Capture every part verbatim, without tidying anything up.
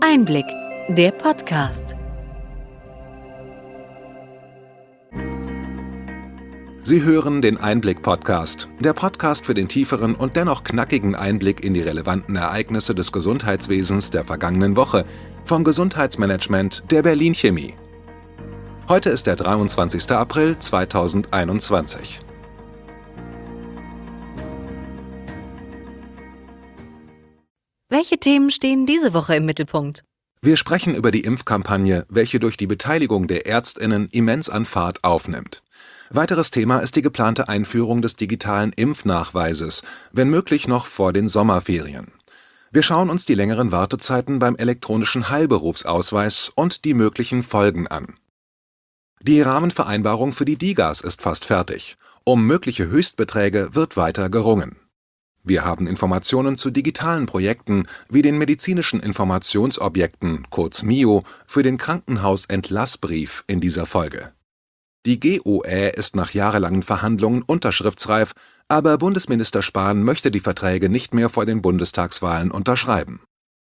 Einblick, der Podcast. Sie hören den Einblick-Podcast, der Podcast für den tieferen und dennoch knackigen Einblick in die relevanten Ereignisse des Gesundheitswesens der vergangenen Woche vom Gesundheitsmanagement der Berlin Chemie. Heute ist der dreiundzwanzigster April zweitausendeinundzwanzig. Welche Themen stehen diese Woche im Mittelpunkt? Wir sprechen über die Impfkampagne, welche durch die Beteiligung der ÄrztInnen immens an Fahrt aufnimmt. Weiteres Thema ist die geplante Einführung des digitalen Impfnachweises, wenn möglich noch vor den Sommerferien. Wir schauen uns die längeren Wartezeiten beim elektronischen Heilberufsausweis und die möglichen Folgen an. Die Rahmenvereinbarung für die DiGAs ist fast fertig. Um mögliche Höchstbeträge wird weiter gerungen. Wir haben Informationen zu digitalen Projekten wie den medizinischen Informationsobjekten, kurz M I O, für den Krankenhausentlassbrief in dieser Folge. Die G O Ä ist nach jahrelangen Verhandlungen unterschriftsreif, aber Bundesminister Spahn möchte die Verträge nicht mehr vor den Bundestagswahlen unterschreiben.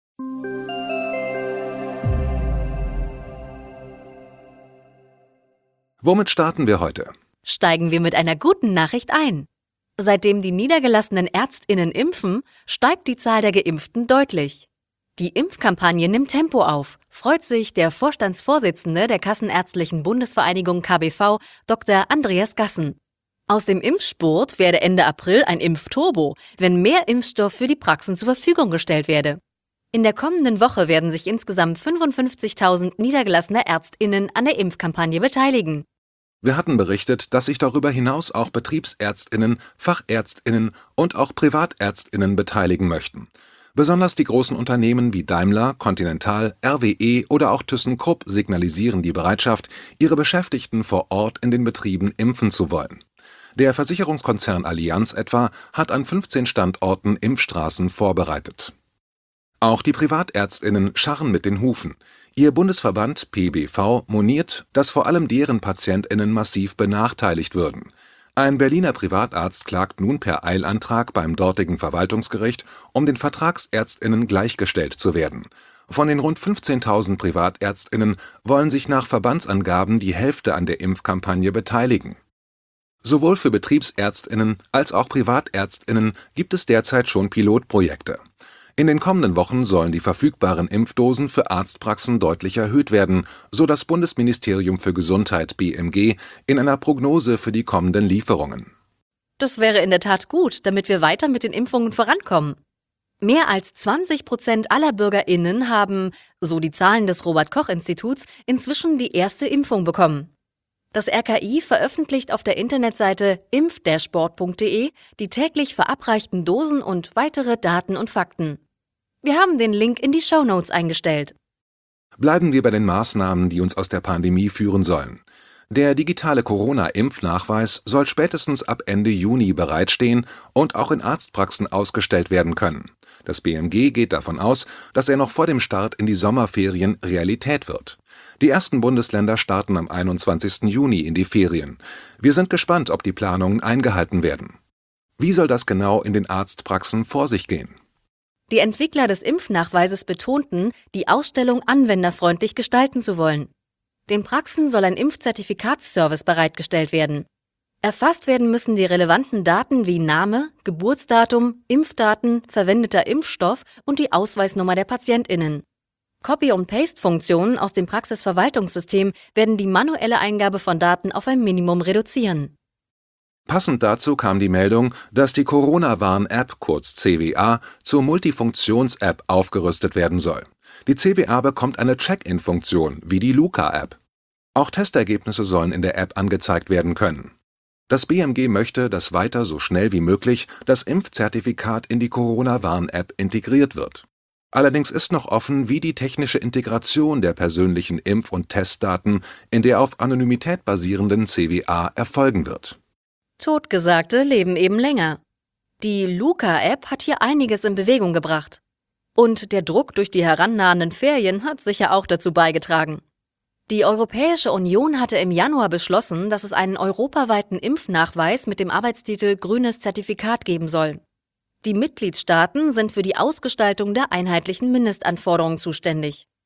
Womit starten wir heute? Steigen wir mit einer guten Nachricht ein. Seitdem die niedergelassenen ÄrztInnen impfen, steigt die Zahl der Geimpften deutlich. Die Impfkampagne nimmt Tempo auf, freut sich der Vorstandsvorsitzende der Kassenärztlichen Bundesvereinigung K B V, Doktor Andreas Gassen. Aus dem Impfspurt werde Ende April ein Impfturbo, wenn mehr Impfstoff für die Praxen zur Verfügung gestellt werde. In der kommenden Woche werden sich insgesamt fünfundfünfzigtausend niedergelassene ÄrztInnen an der Impfkampagne beteiligen. Wir hatten berichtet, dass sich darüber hinaus auch BetriebsärztInnen, FachärztInnen und auch PrivatärztInnen beteiligen möchten. Besonders die großen Unternehmen wie Daimler, Continental, R W E oder auch ThyssenKrupp signalisieren die Bereitschaft, ihre Beschäftigten vor Ort in den Betrieben impfen zu wollen. Der Versicherungskonzern Allianz etwa hat an fünfzehn Standorten Impfstraßen vorbereitet. Auch die PrivatärztInnen scharren mit den Hufen. Ihr Bundesverband P B V moniert, dass vor allem deren PatientInnen massiv benachteiligt würden. Ein Berliner Privatarzt klagt nun per Eilantrag beim dortigen Verwaltungsgericht, um den VertragsärztInnen gleichgestellt zu werden. Von den rund fünfzehntausend PrivatärztInnen wollen sich nach Verbandsangaben die Hälfte an der Impfkampagne beteiligen. Sowohl für BetriebsärztInnen als auch PrivatärztInnen gibt es derzeit schon Pilotprojekte. In den kommenden Wochen sollen die verfügbaren Impfdosen für Arztpraxen deutlich erhöht werden, so das Bundesministerium für Gesundheit B M G in einer Prognose für die kommenden Lieferungen. Das wäre in der Tat gut, damit wir weiter mit den Impfungen vorankommen. Mehr als zwanzig Prozent aller BürgerInnen haben, so die Zahlen des Robert-Koch-Instituts, inzwischen die erste Impfung bekommen. Das R K I veröffentlicht auf der Internetseite impf-dashboard punkt de die täglich verabreichten Dosen und weitere Daten und Fakten. Wir haben den Link in die Shownotes eingestellt. Bleiben wir bei den Maßnahmen, die uns aus der Pandemie führen sollen. Der digitale Corona-Impfnachweis soll spätestens ab Ende Juni bereitstehen und auch in Arztpraxen ausgestellt werden können. Das B M G geht davon aus, dass er noch vor dem Start in die Sommerferien Realität wird. Die ersten Bundesländer starten am einundzwanzigsten Juni in die Ferien. Wir sind gespannt, ob die Planungen eingehalten werden. Wie soll das genau in den Arztpraxen vor sich gehen? Die Entwickler des Impfnachweises betonten, die Ausstellung anwenderfreundlich gestalten zu wollen. Den Praxen soll ein Impfzertifikatsservice bereitgestellt werden. Erfasst werden müssen die relevanten Daten wie Name, Geburtsdatum, Impfdaten, verwendeter Impfstoff und die Ausweisnummer der PatientInnen. Copy- und Paste-Funktionen aus dem Praxisverwaltungssystem werden die manuelle Eingabe von Daten auf ein Minimum reduzieren. Passend dazu kam die Meldung, dass die Corona-Warn-App, kurz C W A, zur Multifunktions-App aufgerüstet werden soll. Die C W A bekommt eine Check-in-Funktion, wie die Luca-App. Auch Testergebnisse sollen in der App angezeigt werden können. Das B M G möchte, dass weiter so schnell wie möglich das Impfzertifikat in die Corona-Warn-App integriert wird. Allerdings ist noch offen, wie die technische Integration der persönlichen Impf- und Testdaten in der auf Anonymität basierenden C W A erfolgen wird. Totgesagte leben eben länger. Die Luca-App hat hier einiges in Bewegung gebracht. Und der Druck durch die herannahenden Ferien hat sicher auch dazu beigetragen. Die Europäische Union hatte im Januar beschlossen, dass es einen europaweiten Impfnachweis mit dem Arbeitstitel Grünes Zertifikat geben soll. Die Mitgliedstaaten sind für die Ausgestaltung der einheitlichen Mindestanforderungen zuständig.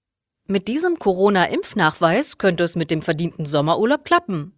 Mit diesem Corona-Impfnachweis könnte es mit dem verdienten Sommerurlaub klappen.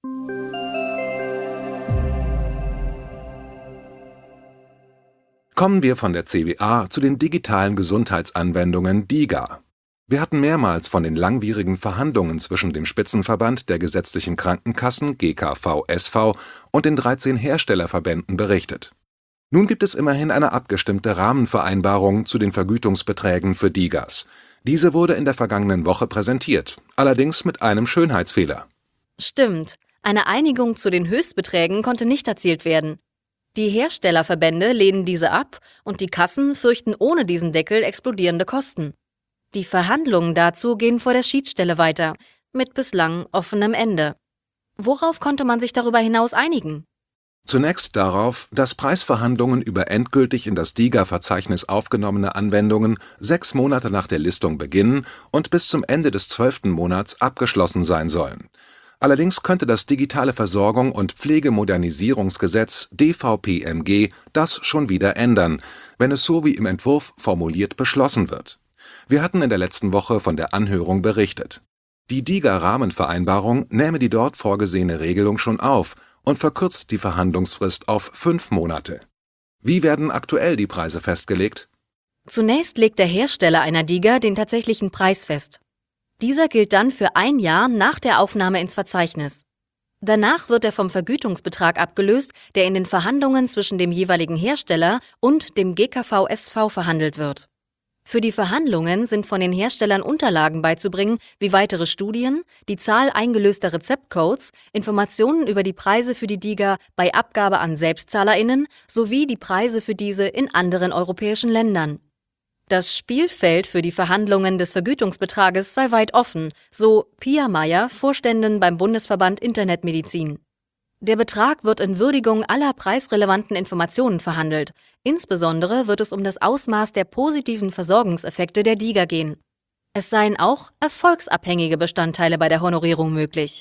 Kommen wir von der C W A zu den digitalen Gesundheitsanwendungen DiGA. Wir hatten mehrmals von den langwierigen Verhandlungen zwischen dem Spitzenverband der gesetzlichen Krankenkassen G K V S V und den dreizehn Herstellerverbänden berichtet. Nun gibt es immerhin eine abgestimmte Rahmenvereinbarung zu den Vergütungsbeträgen für DiGAs. Diese wurde in der vergangenen Woche präsentiert, allerdings mit einem Schönheitsfehler. Stimmt, eine Einigung zu den Höchstbeträgen konnte nicht erzielt werden. Die Herstellerverbände lehnen diese ab und die Kassen fürchten ohne diesen Deckel explodierende Kosten. Die Verhandlungen dazu gehen vor der Schiedsstelle weiter, mit bislang offenem Ende. Worauf konnte man sich darüber hinaus einigen? Zunächst darauf, dass Preisverhandlungen über endgültig in das DiGA-Verzeichnis aufgenommene Anwendungen sechs Monate nach der Listung beginnen und bis zum Ende des zwölften Monats abgeschlossen sein sollen. Allerdings könnte das Digitale Versorgung und Pflegemodernisierungsgesetz D V P M G das schon wieder ändern, wenn es so wie im Entwurf formuliert beschlossen wird. Wir hatten in der letzten Woche von der Anhörung berichtet. Die DiGA-Rahmenvereinbarung nähme die dort vorgesehene Regelung schon auf und verkürzt die Verhandlungsfrist auf fünf Monate. Wie werden aktuell die Preise festgelegt? Zunächst legt der Hersteller einer DiGA den tatsächlichen Preis fest. Dieser gilt dann für ein Jahr nach der Aufnahme ins Verzeichnis. Danach wird er vom Vergütungsbetrag abgelöst, der in den Verhandlungen zwischen dem jeweiligen Hersteller und dem G K V S V verhandelt wird. Für die Verhandlungen sind von den Herstellern Unterlagen beizubringen, wie weitere Studien, die Zahl eingelöster Rezeptcodes, Informationen über die Preise für die DiGA bei Abgabe an SelbstzahlerInnen sowie die Preise für diese in anderen europäischen Ländern. Das Spielfeld für die Verhandlungen des Vergütungsbetrages sei weit offen, so Pia Meyer, Vorständin beim Bundesverband Internetmedizin. Der Betrag wird in Würdigung aller preisrelevanten Informationen verhandelt. Insbesondere wird es um das Ausmaß der positiven Versorgungseffekte der DiGA gehen. Es seien auch erfolgsabhängige Bestandteile bei der Honorierung möglich.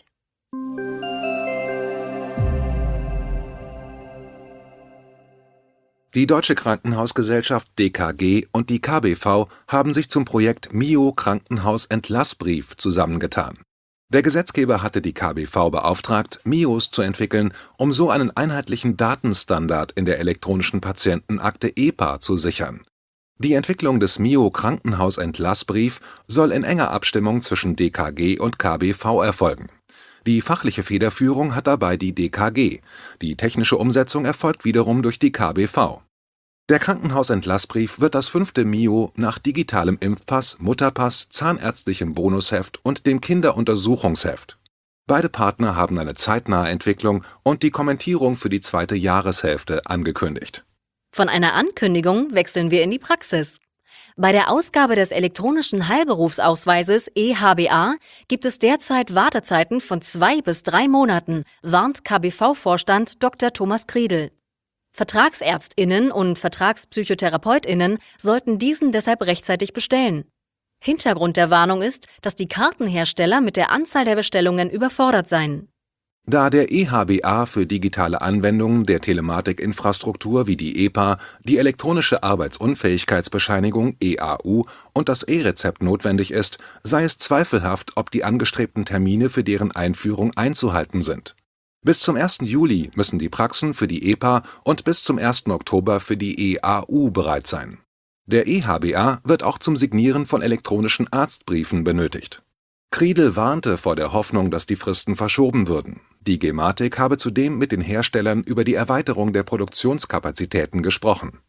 Die Deutsche Krankenhausgesellschaft D K G und die K B V haben sich zum Projekt Mio Krankenhausentlassbrief zusammengetan. Der Gesetzgeber hatte die K B V beauftragt, Mios zu entwickeln, um so einen einheitlichen Datenstandard in der elektronischen Patientenakte E P A zu sichern. Die Entwicklung des Mio Krankenhausentlassbrief soll in enger Abstimmung zwischen D K G und K B V erfolgen. Die fachliche Federführung hat dabei die D K G, die technische Umsetzung erfolgt wiederum durch die K B V. Der Krankenhausentlassbrief wird das fünfte Mio nach digitalem Impfpass, Mutterpass, zahnärztlichem Bonusheft und dem Kinderuntersuchungsheft. Beide Partner haben eine zeitnahe Entwicklung und die Kommentierung für die zweite Jahreshälfte angekündigt. Von einer Ankündigung wechseln wir in die Praxis. Bei der Ausgabe des elektronischen Heilberufsausweises E H B A gibt es derzeit Wartezeiten von zwei bis drei Monaten, warnt K B V-Vorstand Doktor Thomas Kriedel. VertragsärztInnen und VertragspsychotherapeutInnen sollten diesen deshalb rechtzeitig bestellen. Hintergrund der Warnung ist, dass die Kartenhersteller mit der Anzahl der Bestellungen überfordert seien. Da der E H B A für digitale Anwendungen der Telematikinfrastruktur wie die E P A, die elektronische Arbeitsunfähigkeitsbescheinigung E A U und das E-Rezept notwendig ist, sei es zweifelhaft, ob die angestrebten Termine für deren Einführung einzuhalten sind. Bis zum ersten Juli müssen die Praxen für die E P A und bis zum ersten Oktober für die E A U bereit sein. Der E H B A wird auch zum Signieren von elektronischen Arztbriefen benötigt. Kriedel warnte vor der Hoffnung, dass die Fristen verschoben würden. Die Gematik habe zudem mit den Herstellern über die Erweiterung der Produktionskapazitäten gesprochen.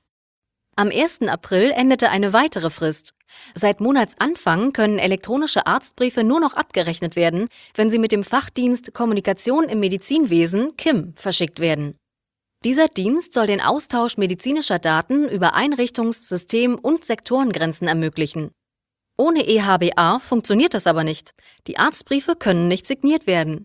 Am ersten April endete eine weitere Frist. Seit Monatsanfang können elektronische Arztbriefe nur noch abgerechnet werden, wenn sie mit dem Fachdienst Kommunikation im Medizinwesen K I M verschickt werden. Dieser Dienst soll den Austausch medizinischer Daten über Einrichtungs-, System- und Sektorengrenzen ermöglichen. Ohne E H B A funktioniert das aber nicht. Die Arztbriefe können nicht signiert werden.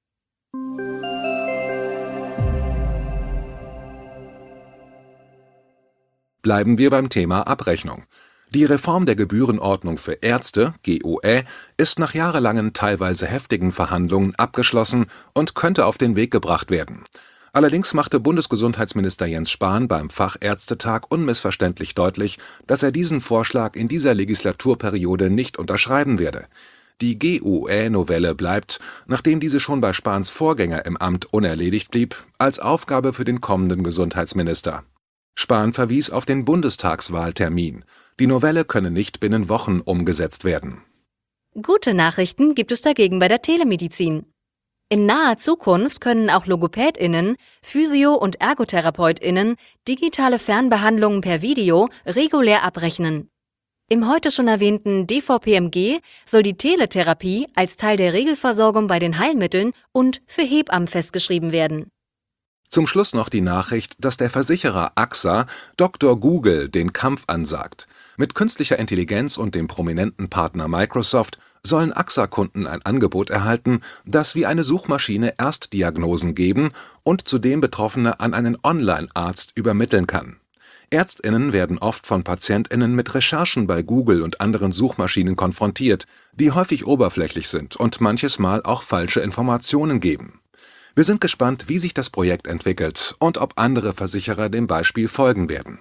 Bleiben wir beim Thema Abrechnung. Die Reform der Gebührenordnung für Ärzte, G O Ä, ist nach jahrelangen, teilweise heftigen Verhandlungen abgeschlossen und könnte auf den Weg gebracht werden. Allerdings machte Bundesgesundheitsminister Jens Spahn beim Fachärztetag unmissverständlich deutlich, dass er diesen Vorschlag in dieser Legislaturperiode nicht unterschreiben werde. Die G U Ä-Novelle bleibt, nachdem diese schon bei Spahns Vorgänger im Amt unerledigt blieb, als Aufgabe für den kommenden Gesundheitsminister. Spahn verwies auf den Bundestagswahltermin. Die Novelle könne nicht binnen Wochen umgesetzt werden. Gute Nachrichten gibt es dagegen bei der Telemedizin. In naher Zukunft können auch LogopädInnen, Physio- und ErgotherapeutInnen digitale Fernbehandlungen per Video regulär abrechnen. Im heute schon erwähnten D V P M G soll die Teletherapie als Teil der Regelversorgung bei den Heilmitteln und für Hebammen festgeschrieben werden. Zum Schluss noch die Nachricht, dass der Versicherer A X A Doktor Google den Kampf ansagt. Mit künstlicher Intelligenz und dem prominenten Partner Microsoft sollen A X A-Kunden ein Angebot erhalten, das wie eine Suchmaschine Erstdiagnosen geben und zudem Betroffene an einen Online-Arzt übermitteln kann. ÄrztInnen werden oft von PatientInnen mit Recherchen bei Google und anderen Suchmaschinen konfrontiert, die häufig oberflächlich sind und manches Mal auch falsche Informationen geben. Wir sind gespannt, wie sich das Projekt entwickelt und ob andere Versicherer dem Beispiel folgen werden.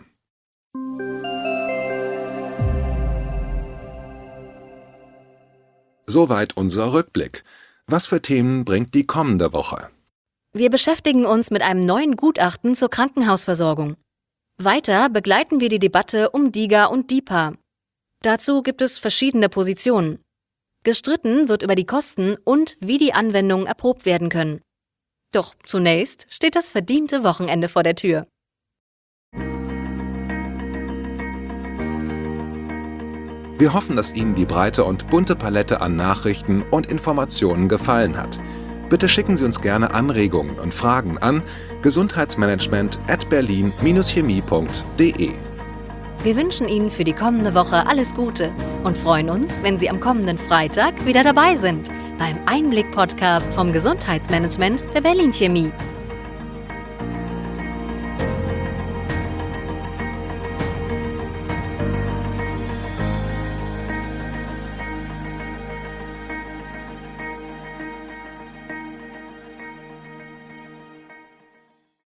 Soweit unser Rückblick. Was für Themen bringt die kommende Woche? Wir beschäftigen uns mit einem neuen Gutachten zur Krankenhausversorgung. Weiter begleiten wir die Debatte um DiGA und DiPA. Dazu gibt es verschiedene Positionen. Gestritten wird über die Kosten und wie die Anwendungen erprobt werden können. Doch zunächst steht das verdiente Wochenende vor der Tür. Wir hoffen, dass Ihnen die breite und bunte Palette an Nachrichten und Informationen gefallen hat. Bitte schicken Sie uns gerne Anregungen und Fragen an gesundheitsmanagement at berlin dash chemie punkt de. Wir wünschen Ihnen für die kommende Woche alles Gute und freuen uns, wenn Sie am kommenden Freitag wieder dabei sind beim Einblick-Podcast vom Gesundheitsmanagement der Berlin Chemie.